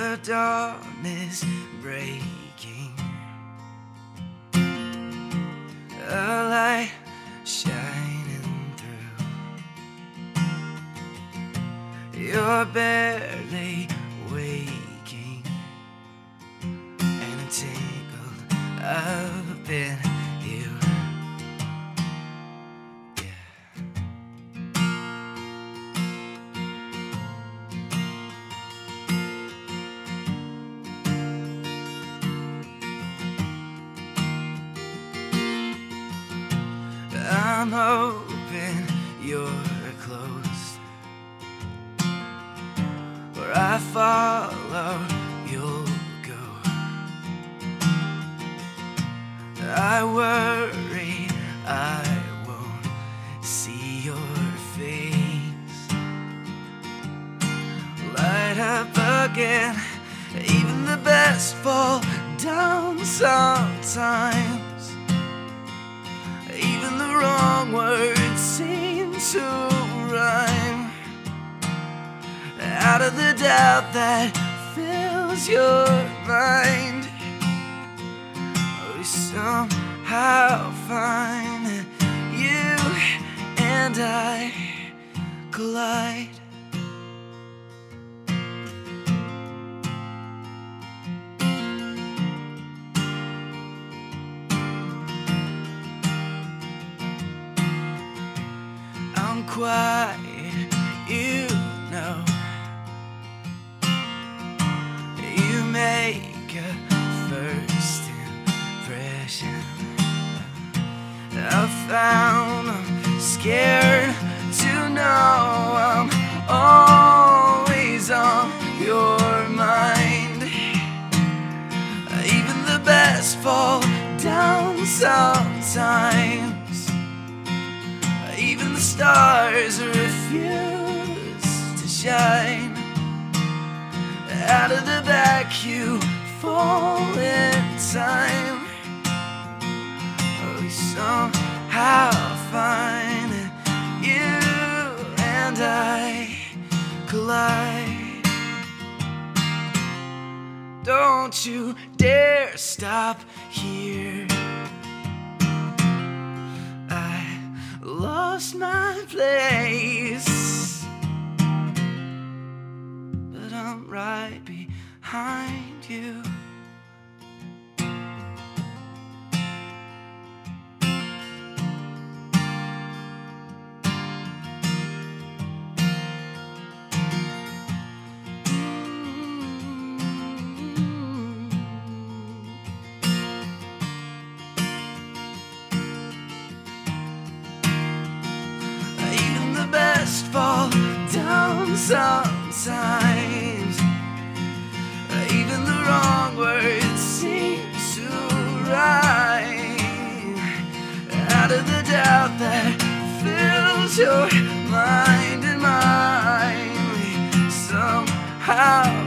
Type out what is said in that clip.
The dawn is breaking, a light shining through. You're barely waking, and I'm tangled up in you. I'm hoping you're close. Where I follow, you'll go. I worry I won't see your face light up again. Even the best fall down sometimes. Even the wrong words seem to rhyme. Out of the doubt that fills your mind, we somehow find that you and I collide. I'm quiet, you know. You make a first impression. I found I'm scared to know I'm always on your mind. Even the best fall down sometimes. Even the stars refuse to shine. Out of the back you fall in time. We somehow find that you and I collide. Don't you dare stop here. Lost my place, but I'm right behind you. Best fall down sometimes. Even the wrong words seem to rhyme. Out of the doubt that fills your mind and mine, we somehow